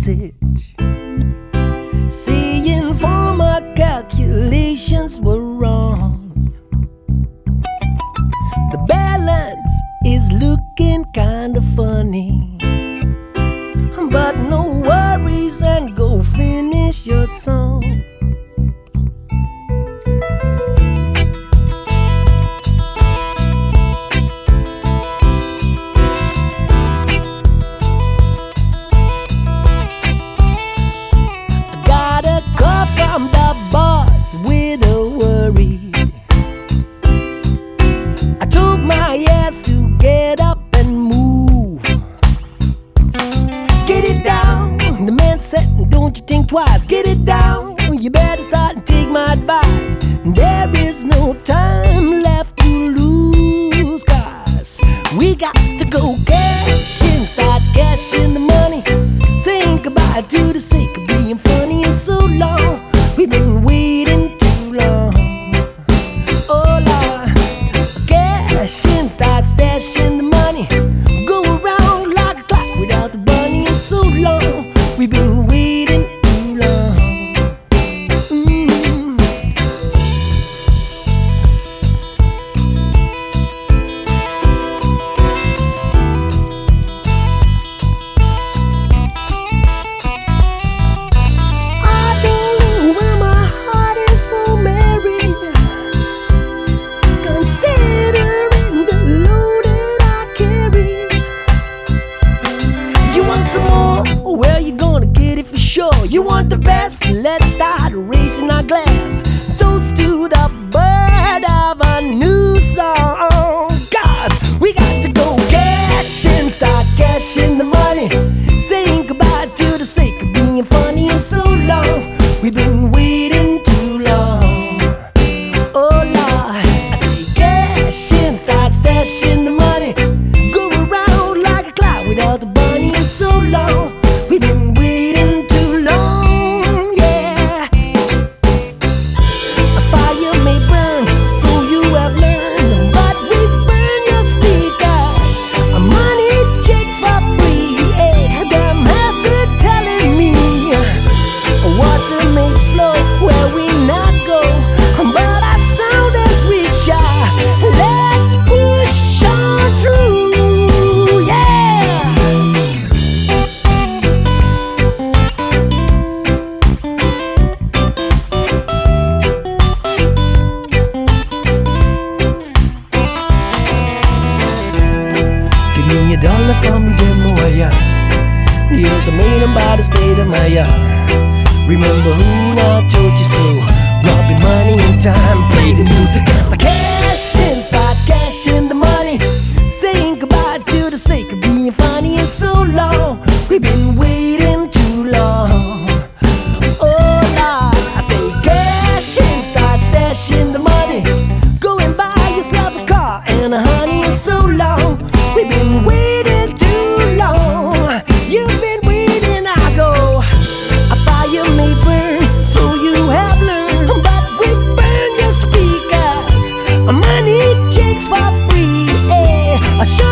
message saying former calculations were wrong. The balance is looking kinda funny, but no worries and go finish your song. From the boss with a worry. I told my ass to get up and move. Get it down, the man said, don't you think twice. Get it down, you better start and take my advice. There is no time left to lose, cause we got to go cash in, start cashing the money. Saying goodbye to the sake of being funny. And so long, we've been waiting too long. Oh Lord, cash in, start stashing the money. Go around like a clock without the bunny. And so long, we've been waiting too long. So merry, considering the load that I carry. You want some more? Well, you're gonna get it for sure. You want the best? Let's start raising our glass. Toast to the bird of a new song. Cause we got to go cash in, start cashing the money. Saying goodbye to the sake of being funny. And so long, we've been waiting too long. Oh Lord, I say cash in, start stashing the money. Go around like a cloud without the bunny. And so long, we've been waiting too long, yeah. A fire may burn, so you have learned, but we burn your speakers. Money checks for free, yeah. Them have been telling me water may flow where we not go, but our sound is richer. Let's push on through, yeah. Give me $1 from me, demo, yeah. The ultimatum by the state of my yard. Remember who not told you so? Robbing money and time. Play the music as the cash in, start cashing the money. Saying goodbye to the sake of being funny. And so long, we've been waiting too long. Oh Lord, I say cash in, start stashing the money. Go and buy yourself a car and a honey. And so long, we've been waiting too long. You've been waiting, I go. You may burn, so you have learned, but we burn your speakers. Money checks for free, eh?